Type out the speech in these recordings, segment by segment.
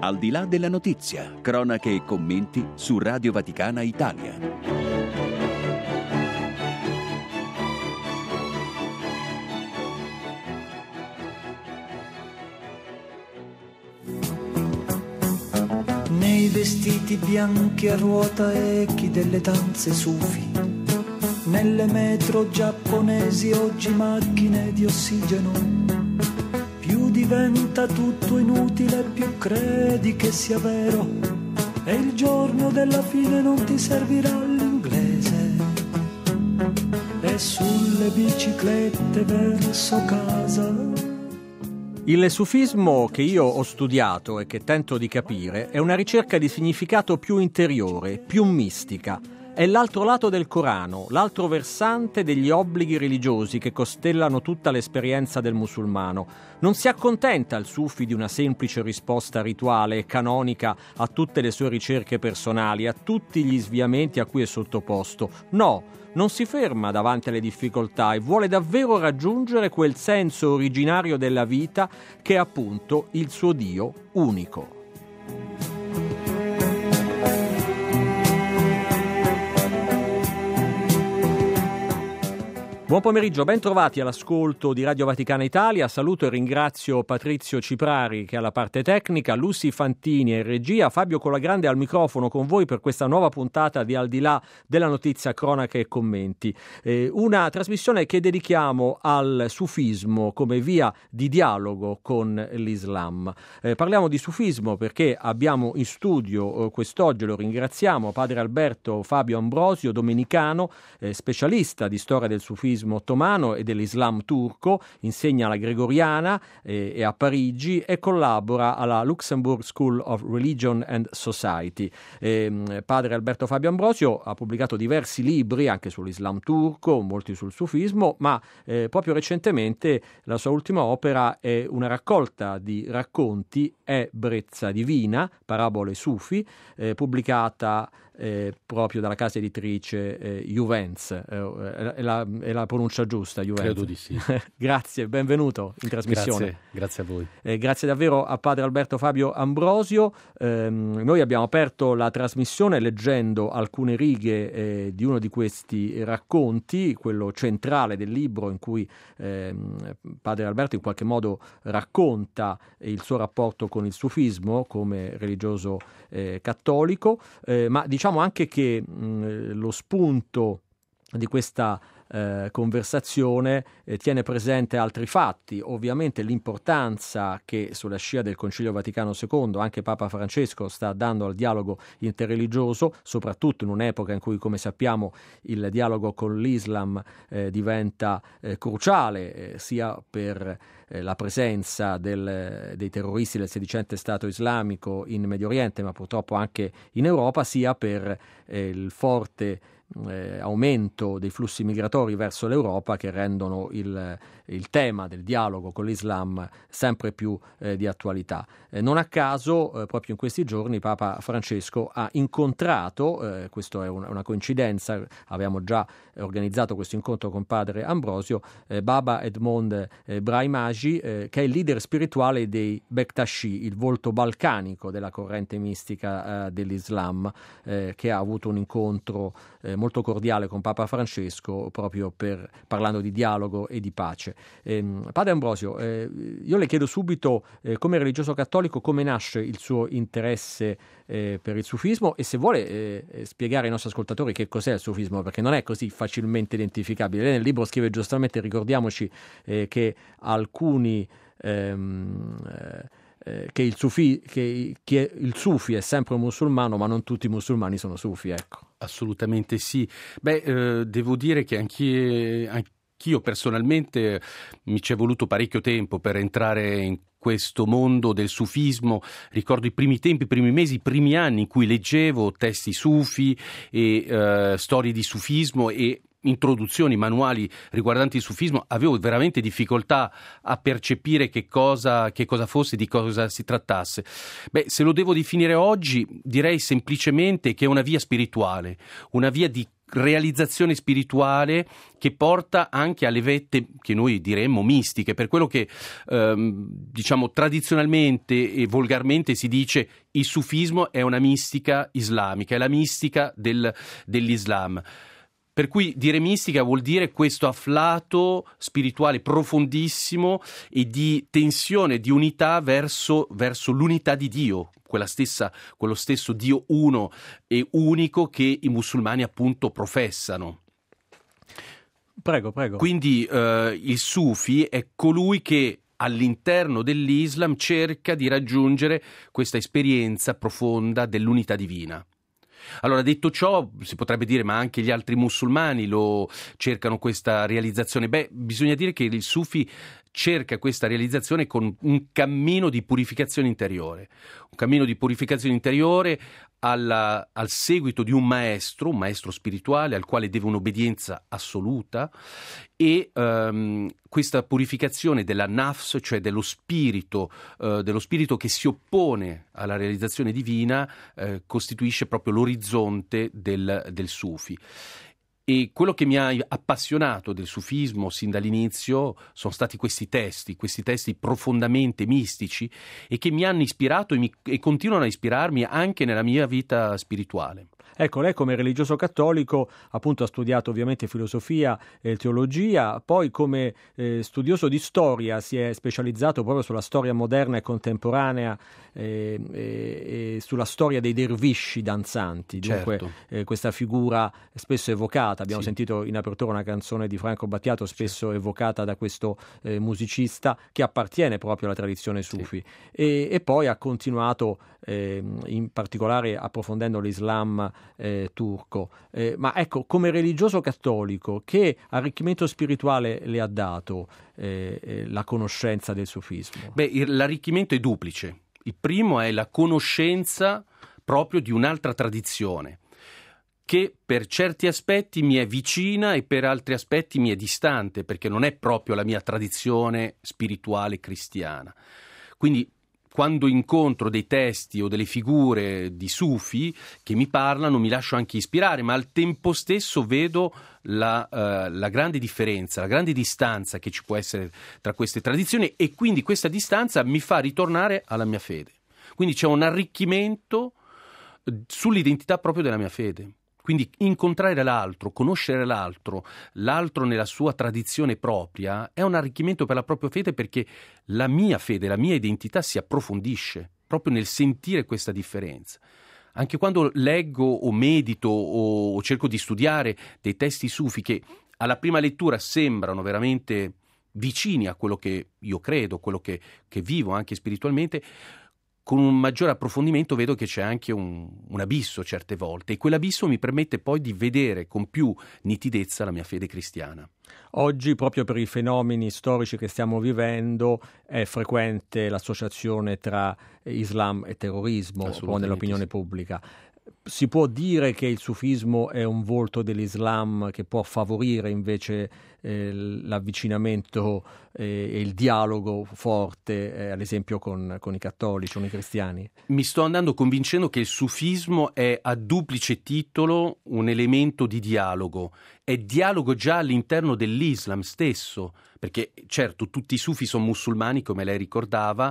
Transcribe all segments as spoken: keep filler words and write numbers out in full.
Al di là della notizia, cronache e commenti su Radio Vaticana Italia. Nei vestiti bianchi a ruota echi delle danze sufi, nelle metro giapponesi oggi macchine di ossigeno. Più diventa tutto inutile, più credi che sia vero, e il giorno della fine non ti servirà l'inglese. E sulle biciclette verso casa. Il sufismo che io ho studiato e che tento di capire è una ricerca di significato più interiore, più mistica. È l'altro lato del Corano, l'altro versante degli obblighi religiosi che costellano tutta l'esperienza del musulmano. Non si accontenta il sufi di una semplice risposta rituale e canonica a tutte le sue ricerche personali, a tutti gli sviamenti a cui è sottoposto. No, non si ferma davanti alle difficoltà e vuole davvero raggiungere quel senso originario della vita che è appunto il suo Dio unico. Buon pomeriggio, ben trovati all'ascolto di Radio Vaticana Italia. Saluto e ringrazio Patrizio Ciprari che è alla parte tecnica, Lucy Fantini in regia, Fabio Colagrande al microfono con voi per questa nuova puntata di Al di là della notizia, cronache e commenti. Eh, una trasmissione che dedichiamo al sufismo come via di dialogo con l'Islam. Eh, parliamo di sufismo perché abbiamo in studio eh, quest'oggi, lo ringraziamo, padre Alberto Fabio Ambrosio, domenicano, eh, specialista di storia del sufismo ottomano e dell'Islam turco, insegna alla Gregoriana eh, e a Parigi e collabora alla Luxembourg School of Religion and Society. Eh, padre Alberto Fabio Ambrosio ha pubblicato diversi libri anche sull'Islam turco, molti sul sufismo, ma eh, proprio recentemente la sua ultima opera è una raccolta di racconti, È brezza divina, parabole sufi, eh, pubblicata Eh, proprio dalla casa editrice eh, Juvens, eh, è, la, è la pronuncia giusta, Juvens? Credo di sì. Grazie, benvenuto in trasmissione. Grazie, grazie a voi. Eh, grazie davvero a padre Alberto Fabio Ambrosio. Eh, noi abbiamo aperto la trasmissione leggendo alcune righe eh, di uno di questi racconti, quello centrale del libro in cui eh, padre Alberto in qualche modo racconta il suo rapporto con il sufismo come religioso eh, cattolico, eh, ma diciamo anche che mh, lo spunto di questa eh, conversazione eh, tiene presente altri fatti, ovviamente l'importanza che sulla scia del Concilio Vaticano secondo anche Papa Francesco sta dando al dialogo interreligioso, soprattutto in un'epoca in cui, come sappiamo, il dialogo con l'Islam eh, diventa eh, cruciale eh, sia per eh, la presenza del, dei terroristi del sedicente Stato islamico in Medio Oriente, ma purtroppo anche in Europa, sia per eh, il forte Eh, aumento dei flussi migratori verso l'Europa che rendono il, il tema del dialogo con l'Islam sempre più eh, di attualità. Eh, non a caso, eh, proprio in questi giorni, Papa Francesco ha incontrato, eh, questo è una, una coincidenza, avevamo già organizzato questo incontro con padre Ambrosio, eh, Baba Edmond eh, Brahimagi, eh, che è il leader spirituale dei Bektashi, il volto balcanico della corrente mistica eh, dell'Islam, eh, che ha avuto un incontro eh, molto cordiale con Papa Francesco proprio per parlando di dialogo e di pace. Eh, padre Ambrosio, eh, io le chiedo subito eh, come religioso cattolico come nasce il suo interesse eh, per il sufismo e se vuole eh, spiegare ai nostri ascoltatori che cos'è il sufismo, perché non è così facilmente identificabile. Lei nel libro scrive giustamente, ricordiamoci eh, che alcuni ehm, eh, che il sufi che, che il sufi è sempre un musulmano, ma non tutti i musulmani sono sufi, ecco. Assolutamente sì. Beh, eh, devo dire che anch'io, anch'io personalmente mi ci è voluto parecchio tempo per entrare in questo mondo del sufismo. Ricordo i primi tempi, i primi mesi, i primi anni in cui leggevo testi sufi e eh, storie di sufismo e introduzioni, manuali riguardanti il sufismo, avevo veramente difficoltà a percepire che cosa, che cosa fosse, di cosa si trattasse. Beh, se lo devo definire oggi, direi semplicemente che è una via spirituale, una via di realizzazione spirituale che porta anche alle vette che noi diremmo mistiche, per quello che ehm, diciamo tradizionalmente e volgarmente si dice il sufismo è una mistica islamica, è la mistica del, dell'Islam. Per cui dire mistica vuol dire questo afflato spirituale profondissimo e di tensione, di unità verso, verso l'unità di Dio, quella stessa, quello stesso Dio uno e unico che i musulmani appunto professano. Prego, prego. Quindi eh, il Sufi è colui che all'interno dell'Islam cerca di raggiungere questa esperienza profonda dell'unità divina. Allora, detto ciò, si potrebbe dire ma anche gli altri musulmani lo cercano questa realizzazione. Beh, bisogna dire che il Sufi cerca questa realizzazione con un cammino di purificazione interiore, un cammino di purificazione interiore alla, al seguito di un maestro, un maestro spirituale al quale deve un'obbedienza assoluta e um, questa purificazione della nafs, cioè dello spirito, uh, dello spirito che si oppone alla realizzazione divina, uh, costituisce proprio l'orizzonte del, del Sufi. E quello che mi ha appassionato del sufismo sin dall'inizio sono stati questi testi, questi testi profondamente mistici e che mi hanno ispirato e, mi, e continuano a ispirarmi anche nella mia vita spirituale. Ecco, lei come religioso cattolico appunto ha studiato ovviamente filosofia e teologia, poi come eh, studioso di storia si è specializzato proprio sulla storia moderna e contemporanea eh, e, e sulla storia dei dervisci danzanti, dunque certo. eh, questa figura spesso evocata, abbiamo sì. sentito in apertura una canzone di Franco Battiato spesso sì. evocata da questo eh, musicista che appartiene proprio alla tradizione sufi sì. e, e poi ha continuato eh, in particolare approfondendo l'Islam Eh, turco, eh, ma ecco, come religioso cattolico, che arricchimento spirituale le ha dato eh, eh, la conoscenza del sufismo? Beh, il, l'arricchimento è duplice. Il primo è la conoscenza proprio di un'altra tradizione che per certi aspetti mi è vicina e per altri aspetti mi è distante, perché non è proprio la mia tradizione spirituale cristiana. Quindi quando incontro dei testi o delle figure di sufi che mi parlano, mi lascio anche ispirare, ma al tempo stesso vedo la, uh, la grande differenza, la grande distanza che ci può essere tra queste tradizioni e quindi questa distanza mi fa ritornare alla mia fede. Quindi c'è un arricchimento sull'identità proprio della mia fede. Quindi incontrare l'altro, conoscere l'altro, l'altro nella sua tradizione propria, è un arricchimento per la propria fede perché la mia fede, la mia identità si approfondisce proprio nel sentire questa differenza. Anche quando leggo o medito o, o cerco di studiare dei testi sufi che alla prima lettura sembrano veramente vicini a quello che io credo, quello che, che vivo anche spiritualmente, con un maggiore approfondimento vedo che c'è anche un, un abisso certe volte e quell'abisso mi permette poi di vedere con più nitidezza la mia fede cristiana. Oggi, proprio per i fenomeni storici che stiamo vivendo, è frequente l'associazione tra Islam e terrorismo nell'opinione sì. pubblica. Si può dire che il sufismo è un volto dell'Islam che può favorire invece eh, l'avvicinamento eh, e il dialogo forte, eh, ad esempio con, con i cattolici, con i cristiani? Mi sto andando convincendo che il sufismo è a duplice titolo un elemento di dialogo. È dialogo già all'interno dell'Islam stesso, perché certo tutti i sufi sono musulmani, come lei ricordava,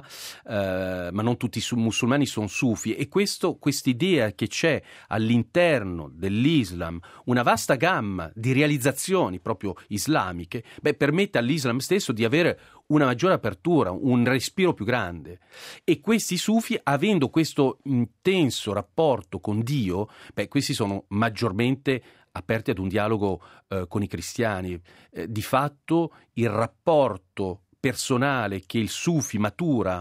eh, ma non tutti i musulmani sono sufi, e questo, quest'idea che c'è all'interno dell'Islam una vasta gamma di realizzazioni proprio islamiche, beh, permette all'Islam stesso di avere una maggiore apertura, un respiro più grande. E questi sufi, avendo questo intenso rapporto con Dio, beh, questi sono maggiormente aperti ad un dialogo eh, con i cristiani. Eh, di fatto il rapporto personale che il sufi matura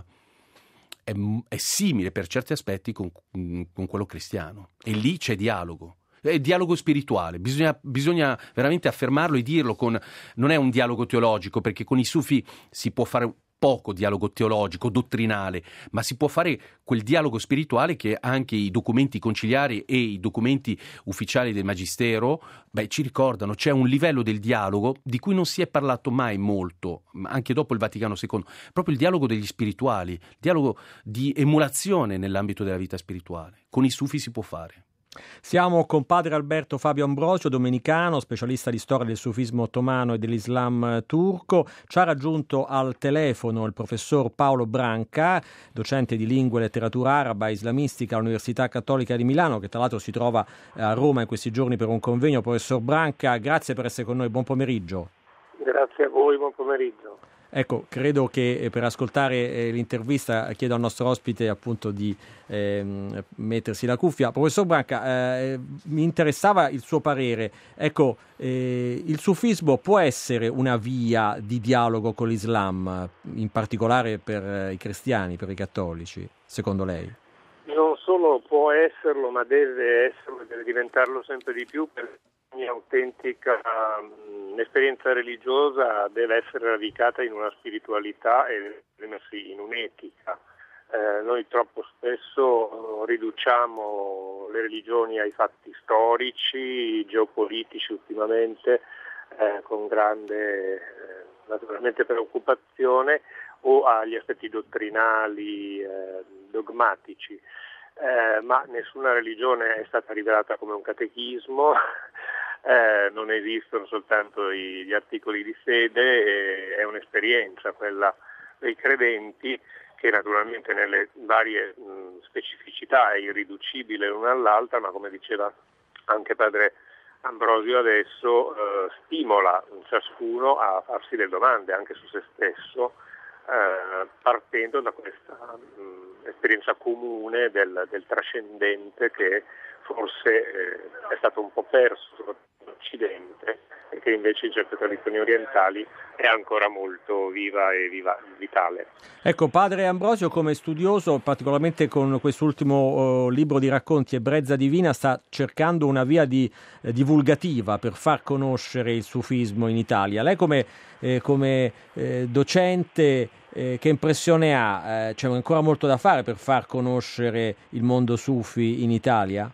è, è simile per certi aspetti con, con quello cristiano, e lì c'è dialogo. È dialogo spirituale, bisogna, bisogna veramente affermarlo e dirlo. Con, non è un dialogo teologico, perché con i sufi si può fare poco dialogo teologico, dottrinale, ma si può fare quel dialogo spirituale che anche i documenti conciliari e i documenti ufficiali del Magistero beh, ci ricordano. C'è un livello del dialogo di cui non si è parlato mai molto, anche dopo il Vaticano secondo, proprio il dialogo degli spirituali, il dialogo di emulazione nell'ambito della vita spirituale. Con i sufi si può fare. Siamo con padre Alberto Fabio Ambrosio, domenicano, specialista di storia del sufismo ottomano e dell'Islam turco. Ci ha raggiunto al telefono il professor Paolo Branca, docente di lingua e letteratura araba e islamistica all'Università Cattolica di Milano, che tra l'altro si trova a Roma in questi giorni per un convegno. Professor Branca, grazie per essere con noi, buon pomeriggio. Grazie a voi, buon pomeriggio. Ecco, credo che per ascoltare eh, l'intervista chiedo al nostro ospite appunto di eh, mettersi la cuffia. Professor Branca, eh, mi interessava il suo parere. Ecco, eh, il sufismo può essere una via di dialogo con l'Islam, in particolare per eh, i cristiani, per i cattolici, secondo lei? Non solo può esserlo, ma deve esserlo, deve diventarlo sempre di più, perché ogni autentica um, esperienza religiosa deve essere radicata in una spiritualità e esprimersi in un'etica. Eh, noi troppo spesso riduciamo le religioni ai fatti storici, geopolitici ultimamente, eh, con grande eh, naturalmente preoccupazione, o agli aspetti dottrinali, eh, dogmatici. Eh, ma nessuna religione è stata rivelata come un catechismo. Eh, non esistono soltanto i, gli articoli di fede, eh, è un'esperienza quella dei credenti che naturalmente nelle varie mh, specificità è irriducibile l'una all'altra, ma come diceva anche padre Ambrosio adesso, eh, stimola ciascuno a farsi delle domande anche su se stesso, eh, partendo da questa mh, esperienza comune del, del trascendente che forse eh, è stato un po' perso in Occidente e che invece in certe tradizioni orientali è ancora molto viva e viva, vitale. Ecco, padre Ambrosio come studioso, particolarmente con quest'ultimo uh, libro di racconti Ebbrezza Divina, sta cercando una via di, eh, divulgativa per far conoscere il sufismo in Italia. Lei come, eh, come eh, docente eh, che impressione ha? Eh, c'è ancora molto da fare per far conoscere il mondo sufi in Italia?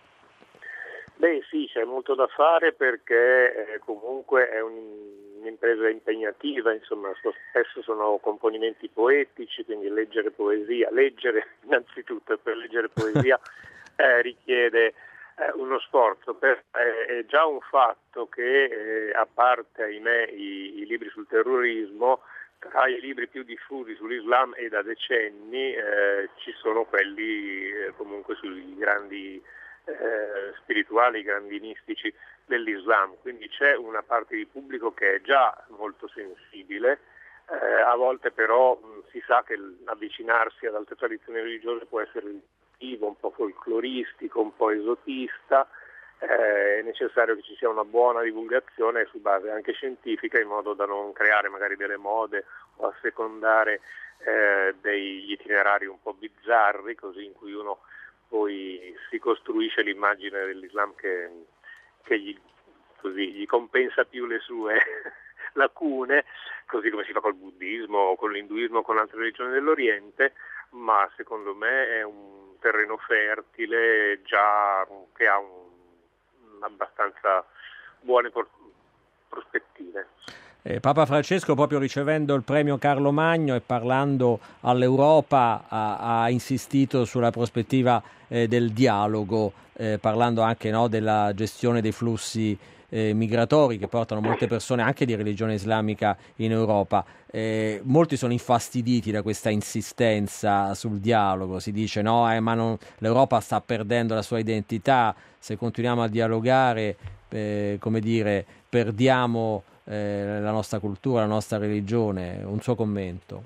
Beh sì, c'è molto da fare perché eh, comunque è un, un'impresa impegnativa, insomma spesso sono componimenti poetici, quindi leggere poesia, leggere innanzitutto per leggere poesia eh, richiede eh, uno sforzo, per, eh, è già un fatto che eh, a parte ahimè i, i libri sul terrorismo, tra i libri più diffusi sull'Islam e da decenni eh, ci sono quelli eh, comunque sui grandi Eh, spirituali, grandi mistici dell'Islam, quindi c'è una parte di pubblico che è già molto sensibile, eh, a volte però mh, si sa che avvicinarsi ad altre tradizioni religiose può essere riduttivo, un po' folcloristico, un po' esotista, eh, è necessario che ci sia una buona divulgazione su base anche scientifica in modo da non creare magari delle mode o assecondare eh, degli itinerari un po' bizzarri, così in cui uno poi si costruisce l'immagine dell'Islam che, che gli, così, gli compensa più le sue lacune, così come si fa col buddismo, con l'induismo, con altre religioni dell'Oriente, ma secondo me è un terreno fertile già che ha un, abbastanza buone por- prospettive. Eh, Papa Francesco, proprio ricevendo il premio Carlo Magno e parlando all'Europa, ha, ha insistito sulla prospettiva eh, del dialogo, eh, parlando anche no, della gestione dei flussi eh, migratori che portano molte persone anche di religione islamica in Europa. Eh, molti sono infastiditi da questa insistenza sul dialogo, si dice no, eh, ma non, l'Europa sta perdendo la sua identità, se continuiamo a dialogare, eh, come dire, perdiamo Eh, la nostra cultura, la nostra religione. Un suo commento?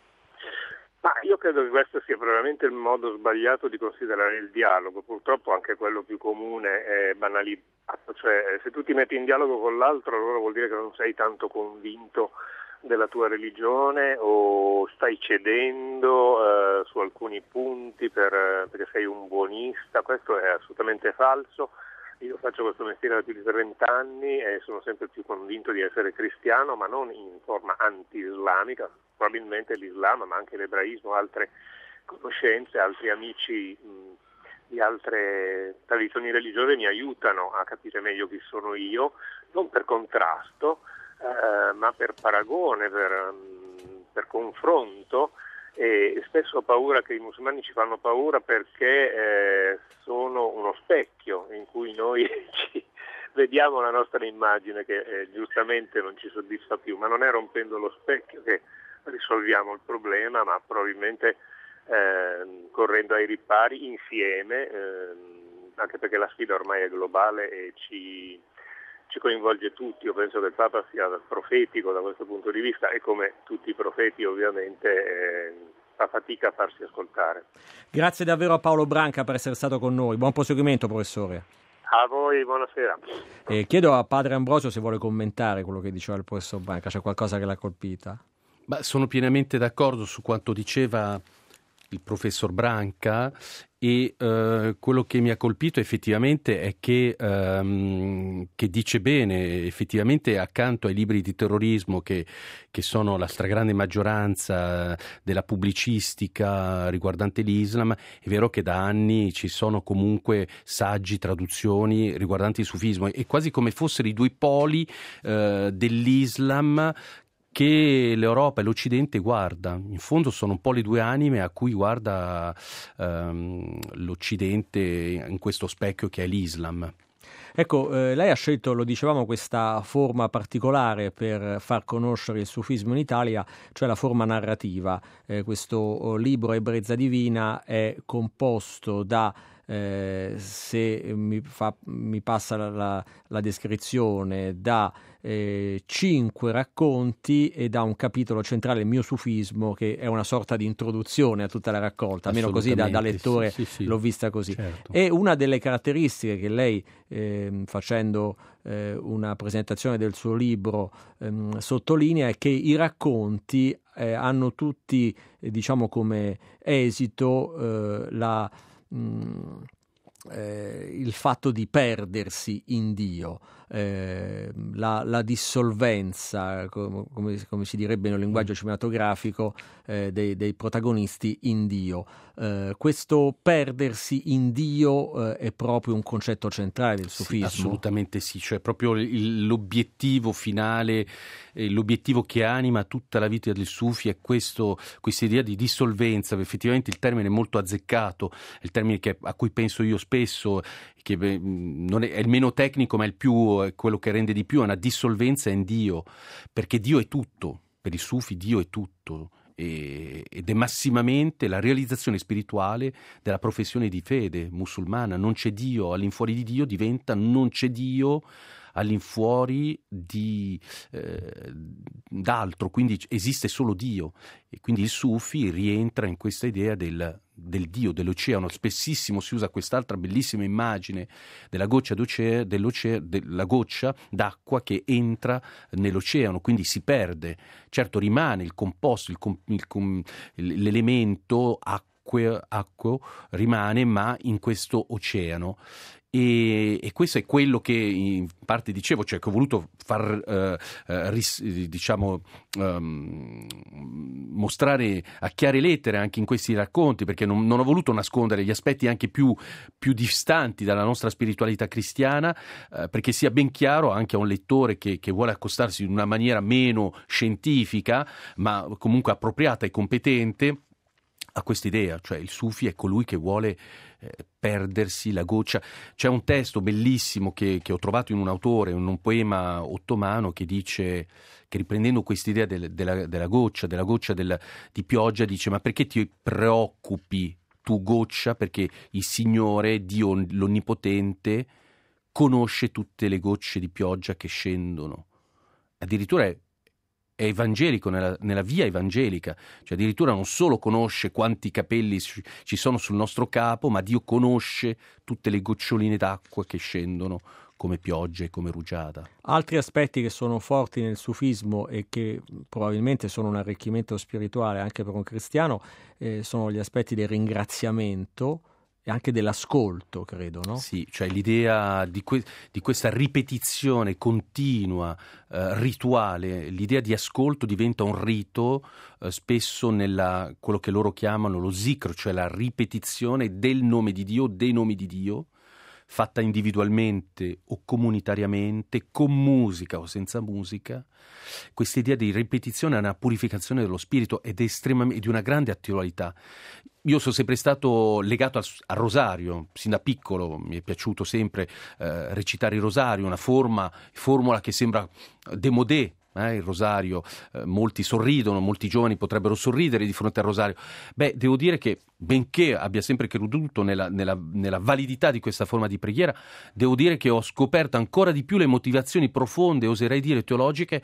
Ma io credo che questo sia probabilmente il modo sbagliato di considerare il dialogo, purtroppo anche quello più comune è banalizzato, cioè se tu ti metti in dialogo con l'altro allora vuol dire che non sei tanto convinto della tua religione o stai cedendo eh, su alcuni punti per, perché sei un buonista. Questo è assolutamente falso. Io faccio questo mestiere da più di trenta anni e sono sempre più convinto di essere cristiano, ma non in forma anti-islamica. Probabilmente l'Islam, ma anche l'ebraismo, altre conoscenze, altri amici mh, di altre tradizioni religiose mi aiutano a capire meglio chi sono io, non per contrasto, eh, ma per paragone, per, mh, per confronto. E spesso ho paura che i musulmani ci fanno paura perché eh, sono uno specchio in cui noi ci vediamo la nostra immagine che eh, giustamente non ci soddisfa più, ma non è rompendo lo specchio che risolviamo il problema, ma probabilmente eh, correndo ai ripari insieme, eh, anche perché la sfida ormai è globale e ci ci coinvolge tutti. Io penso che il Papa sia profetico da questo punto di vista e come tutti i profeti ovviamente eh, fa fatica a farsi ascoltare. Grazie davvero a Paolo Branca per essere stato con noi. Buon proseguimento, professore. A voi, buonasera. Eh, chiedo a padre Ambrosio se vuole commentare quello che diceva il professor Branca, c'è qualcosa che l'ha colpita? Ma sono pienamente d'accordo su quanto diceva il professor Branca e eh, quello che mi ha colpito effettivamente è che, ehm, che dice bene, effettivamente accanto ai libri di terrorismo che, che sono la stragrande maggioranza della pubblicistica riguardante l'Islam, è vero che da anni ci sono comunque saggi, traduzioni riguardanti il sufismo, e quasi come fossero i due poli eh, dell'Islam che l'Europa e l'Occidente guarda. In fondo sono un po' le due anime a cui guarda ehm, l'Occidente in questo specchio che è l'Islam. Ecco, eh, lei ha scelto, lo dicevamo, questa forma particolare per far conoscere il sufismo in Italia, cioè la forma narrativa. Eh, questo oh, libro Ebbrezza Divina è composto da Eh, se mi, fa, mi passa la, la, la descrizione, da eh, cinque racconti e da un capitolo centrale, il mio sufismo, che è una sorta di introduzione a tutta la raccolta, almeno così da, da lettore sì, sì, sì. l'ho vista così. Certo. E una delle caratteristiche che lei, eh, facendo eh, una presentazione del suo libro, ehm, sottolinea è che i racconti eh, hanno tutti, eh, diciamo, come esito eh, la Mm, eh, il fatto di perdersi in Dio, eh, la, la dissolvenza, come, come, come si direbbe nel linguaggio cinematografico, eh, dei, dei protagonisti in Dio. Eh, questo perdersi in Dio eh, è proprio un concetto centrale del sufismo. Sì, assolutamente sì, cioè proprio il, l'obiettivo finale, eh, l'obiettivo che anima tutta la vita del Sufi è questo, questa idea di dissolvenza. Effettivamente il termine è molto azzeccato, è il termine che, a cui penso io spesso, che beh, non è, è il meno tecnico ma è il più, è quello che rende di più, è una dissolvenza in Dio, perché Dio è tutto, per i Sufi Dio è tutto. Ed è massimamente la realizzazione spirituale della professione di fede musulmana. Non c'è Dio, all'infuori di Dio diventa non c'è Dio all'infuori di eh, d'altro, quindi esiste solo Dio, e quindi il Sufi rientra in questa idea del, del Dio, dell'oceano. Spessissimo si usa quest'altra bellissima immagine della goccia d'oceano, dell'oceano, della goccia d'acqua che entra nell'oceano, quindi si perde. Certo rimane il composto, il, il, l'elemento acqua, acqua rimane, ma in questo oceano. E, e questo è quello che in parte dicevo, cioè che ho voluto far eh, ris, diciamo um, mostrare a chiare lettere anche in questi racconti, perché non, non ho voluto nascondere gli aspetti anche più, più distanti dalla nostra spiritualità cristiana, eh, perché sia ben chiaro anche a un lettore che, che vuole accostarsi in una maniera meno scientifica ma comunque appropriata e competente a quest'idea, cioè il Sufi è colui che vuole eh, perdersi la goccia. C'è un testo bellissimo che, che ho trovato in un autore, in un poema ottomano, che dice, che riprendendo quest'idea del, della, della goccia, della goccia del, di pioggia, dice: ma perché ti preoccupi tu goccia? Perché il Signore, Dio l'Onnipotente, conosce tutte le gocce di pioggia che scendono. Addirittura è è evangelico, nella, nella via evangelica, cioè addirittura non solo conosce quanti capelli ci sono sul nostro capo, ma Dio conosce tutte le goccioline d'acqua che scendono come pioggia e come rugiada. Altri aspetti che sono forti nel sufismo e che probabilmente sono un arricchimento spirituale anche per un cristiano eh, sono gli aspetti del ringraziamento e anche dell'ascolto, credo, no? Sì, cioè l'idea di, que- di questa ripetizione continua, eh, rituale, l'idea di ascolto diventa un rito, eh, spesso nella quello che loro chiamano lo zikr, cioè la ripetizione del nome di Dio, dei nomi di Dio, fatta individualmente o comunitariamente, con musica o senza musica. Questa idea di ripetizione è una purificazione dello spirito ed è estremamente di una grande attualità. Io sono sempre stato legato al, al rosario, sin da piccolo mi è piaciuto sempre eh, recitare il rosario, una forma, formula che sembra démodé. Eh, il rosario, eh, molti sorridono, molti giovani potrebbero sorridere di fronte al rosario. Beh, devo dire che, benché abbia sempre creduto nella, nella, nella validità di questa forma di preghiera, devo dire che ho scoperto ancora di più le motivazioni profonde, oserei dire teologiche,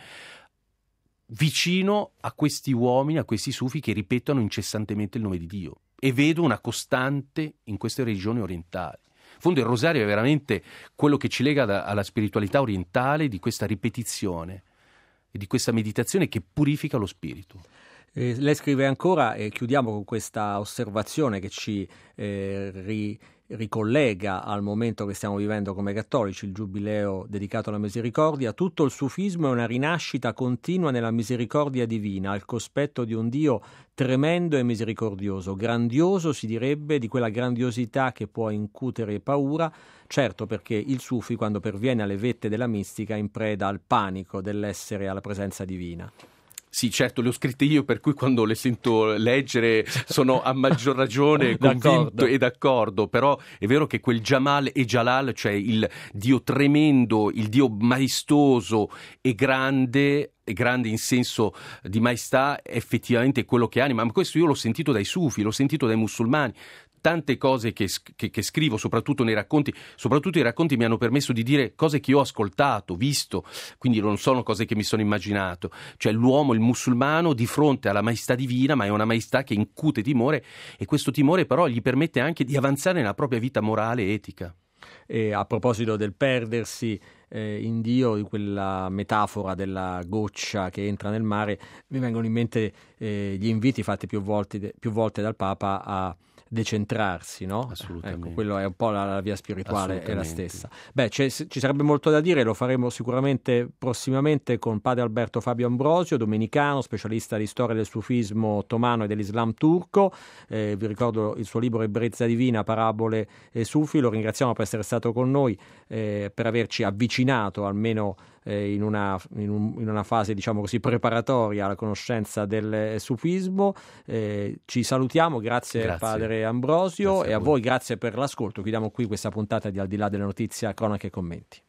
vicino a questi uomini, a questi sufi che ripetono incessantemente il nome di Dio, e vedo una costante in queste religioni orientali. In fondo il rosario è veramente quello che ci lega da, alla spiritualità orientale, di questa ripetizione e di questa meditazione che purifica lo spirito. Eh, lei scrive ancora, e chiudiamo con questa osservazione che ci eh, ri, ricollega al momento che stiamo vivendo come cattolici, il giubileo dedicato alla misericordia. Tutto il sufismo è una rinascita continua nella misericordia divina, al cospetto di un Dio tremendo e misericordioso, grandioso si direbbe, di quella grandiosità che può incutere paura, certo, perché il sufi, quando perviene alle vette della mistica, è in preda al panico dell'essere alla presenza divina. Sì, certo, le ho scritte io, per cui quando le sento leggere sono a maggior ragione convinto d'accordo. e d'accordo, però è vero che quel Jamal e Jalal, cioè il Dio tremendo, il Dio maestoso e grande, e grande in senso di maestà, effettivamente è quello che anima. Ma questo io l'ho sentito dai sufi, l'ho sentito dai musulmani. Tante cose che, che, che scrivo, soprattutto nei racconti, soprattutto i racconti mi hanno permesso di dire cose che io ho ascoltato, visto, quindi non sono cose che mi sono immaginato. Cioè l'uomo, il musulmano, di fronte alla maestà divina, ma è una maestà che incute timore, e questo timore però gli permette anche di avanzare nella propria vita morale e etica. E a proposito del perdersi eh, in Dio, di quella metafora della goccia che entra nel mare, mi vengono in mente eh, gli inviti fatti più volte, più volte dal Papa a decentrarsi, no? Assolutamente. Ecco, quello è un po' la, la via spirituale, è la stessa. Beh, ci sarebbe molto da dire, lo faremo sicuramente prossimamente con padre Alberto Fabio Ambrosio, domenicano, specialista di storia del sufismo ottomano e dell'Islam turco. Eh, vi ricordo il suo libro Ebbrezza divina, parabole e sufi. Lo ringraziamo per essere stato con noi, eh, per averci avvicinato almeno eh, in, una, in, un, in una fase, diciamo così, preparatoria alla conoscenza del sufismo. Eh, ci salutiamo, grazie, grazie. Padre Ambrosio, grazie, e a voi grazie per l'ascolto. Chiudiamo qui questa puntata di Al di là della notizia, cronache e commenti.